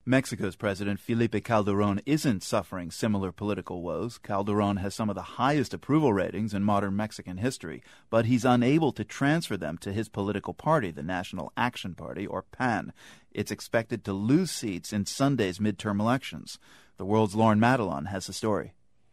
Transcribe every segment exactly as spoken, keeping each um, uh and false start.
Mexico's President Felipe Calderón isn't suffering similar political woes. Calderón has some of the highest approval ratings in modern Mexican history, but he's unable to transfer them to his political party, the National Action Party, or P A N. It's expected to lose seats in Sunday's midterm elections. The World's Lauren Madelon has the story.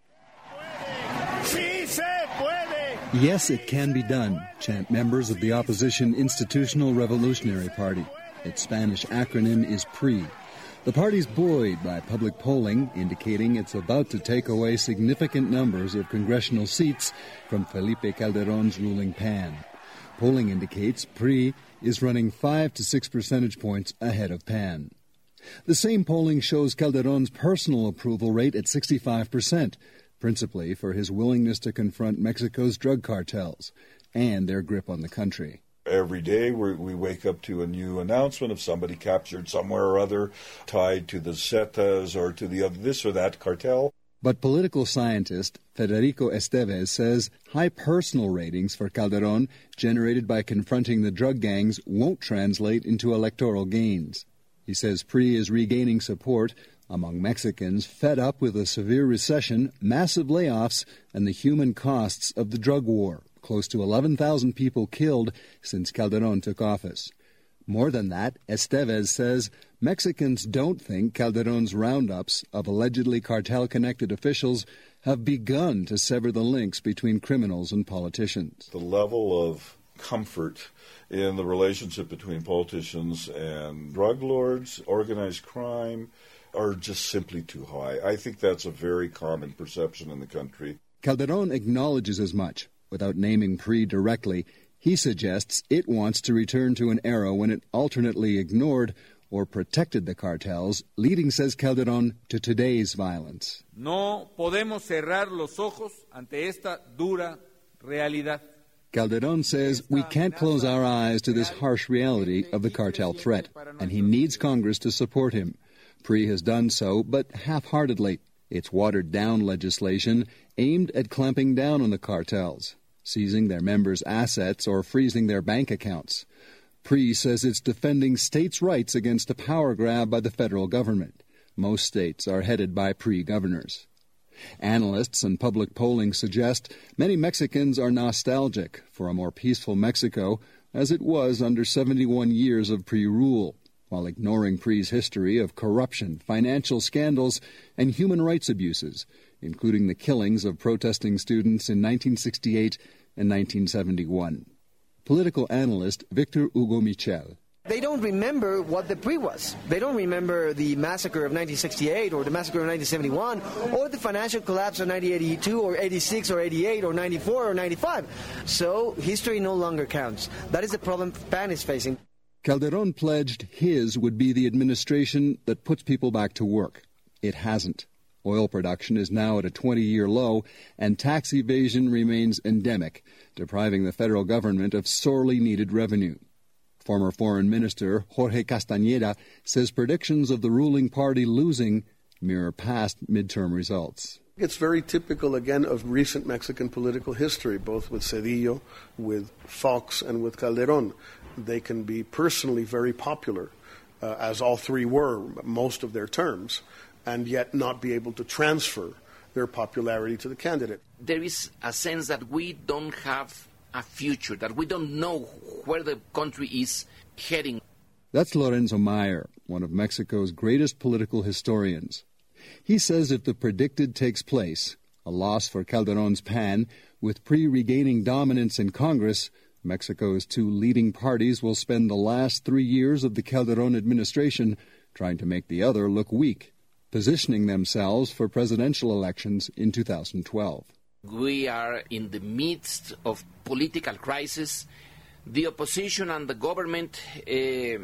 Yes, it can be done, chant members of the opposition Institutional Revolutionary Party. Its Spanish acronym is P R I. The party's buoyed by public polling indicating it's about to take away significant numbers of congressional seats from Felipe Calderón's ruling P A N. Polling indicates P R I is running five to six percentage points ahead of P A N. The same polling shows Calderón's personal approval rate at sixty-five percent, principally for his willingness to confront Mexico's drug cartels and their grip on the country. Every day we're, we wake up to a new announcement of somebody captured somewhere or other tied to the Zetas or to the other, this or that cartel. But political scientist Federico Estevez says high personal ratings for Calderón generated by confronting the drug gangs won't translate into electoral gains. He says P R I is regaining support among Mexicans fed up with a severe recession, massive layoffs, and the human costs of the drug war. Close to eleven thousand people killed since Calderón took office. More than that, Estevez says Mexicans don't think Calderón's roundups of allegedly cartel-connected officials have begun to sever the links between criminals and politicians. The level of comfort in the relationship between politicians and drug lords, organized crime, are just simply too high. I think that's a very common perception in the country. Calderón acknowledges as much. Without naming P R I directly, he suggests it wants to return to an era when it alternately ignored or protected the cartels, leading, says Calderón, to today's violence. No podemos cerrar los ojos ante esta dura realidad. Calderón says we can't close our eyes to this harsh reality of the cartel threat, and he needs Congress to support him. P R I has done so, but half-heartedly. It's watered-down legislation aimed at clamping down on the cartels, seizing their members' assets or freezing their bank accounts. P R I says it's defending states' rights against a power grab by the federal government. Most states are headed by P R I governors. Analysts and public polling suggest many Mexicans are nostalgic for a more peaceful Mexico as it was under seventy-one years of P R I rule, while ignoring P R I's history of corruption, financial scandals, and human rights abuses, including the killings of protesting students in nineteen sixty-eight and nineteen seventy-one. Political analyst Victor Hugo Michel. They don't remember what the P R I was. They don't remember the massacre of nineteen sixty-eight or the massacre of nineteen seventy-one or the financial collapse of nineteen eighty-two or eighty-six or eighty-eight or ninety-four or ninety-five. So history no longer counts. That is the problem P A N is facing. Calderón pledged his would be the administration that puts people back to work. It hasn't. Oil production is now at a twenty-year low, and tax evasion remains endemic, depriving the federal government of sorely needed revenue. Former Foreign Minister Jorge Castañeda says predictions of the ruling party losing mirror past midterm results. It's very typical, again, of recent Mexican political history, both with Zedillo, with Fox, and with Calderón. They can be personally very popular, uh, as all three were most of their terms, and yet not be able to transfer their popularity to the candidate. There is a sense that we don't have a future, that we don't know where the country is heading. That's Lorenzo Mayer, one of Mexico's greatest political historians. He says if the predicted takes place, a loss for Calderón's P A N, with P R I regaining dominance in Congress, Mexico's two leading parties will spend the last three years of the Calderón administration trying to make the other look weak, positioning themselves for presidential elections in two thousand twelve. We are in the midst of political crisis. The opposition and the government uh,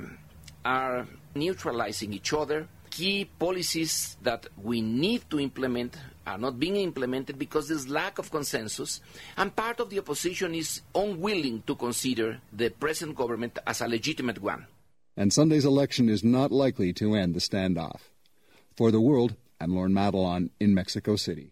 are neutralizing each other. Key policies that we need to implement are not being implemented because there's lack of consensus, and part of the opposition is unwilling to consider the present government as a legitimate one. And Sunday's election is not likely to end the standoff. For The World, I'm Lauren Madelon in Mexico City.